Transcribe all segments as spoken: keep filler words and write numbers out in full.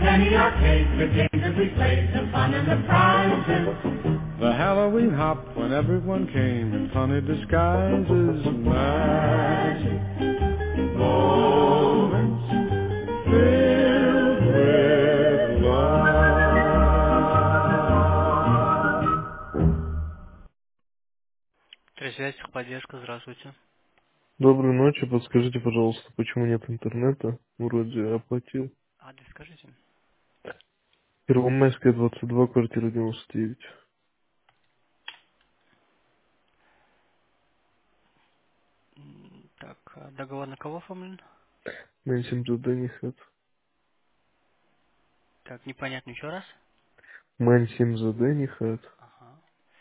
Penny arcade, the games that we played, the fun and the prizes. The Halloween hop when everyone came in funny disguises. Magic moments filled with love. Связь, поддержка, здравствуйте. Доброй ночи. Подскажите, пожалуйста, почему нет интернета? Вроде оплатил. Адрес скажите. Первомайская, двадцать два, квартира девяносто девять. М, Так, а договор на кого оформлен? Мэнсим Заданихат. Так, непонятно еще раз. Мэнсим Заданихат. Ага.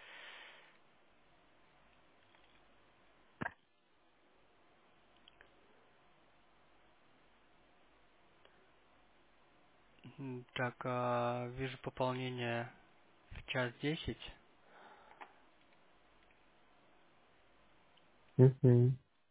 М, Так, а, вижу пополнение в час десять. Угу.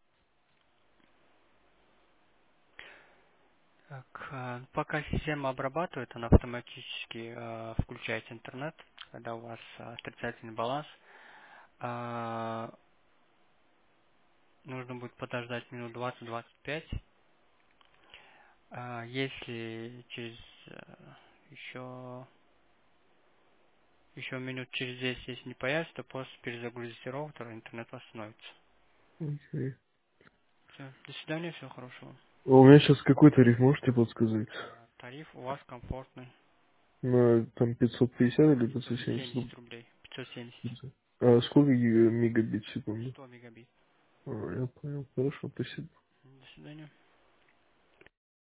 Так, а, пока система обрабатывает, она автоматически а, включает интернет, когда у вас а, отрицательный баланс. А, нужно будет подождать минут двадцать-двадцать пять. А, если через а, еще еще минут через десять, если не появится, то после перезагрузите роутер, и интернет восстановится. Окей. Все, до свидания, всего хорошего. А у меня сейчас какой тариф можете подсказать? А, тариф у вас комфортный. На там пятьсот пятьдесят или пятьсот пятьсот семьдесят? семьдесят рублей. пятьсот семьдесят. А сколько гига- мегабит в секунду? сто мегабит. А, я понял. Хорошо, спасибо. До свидания.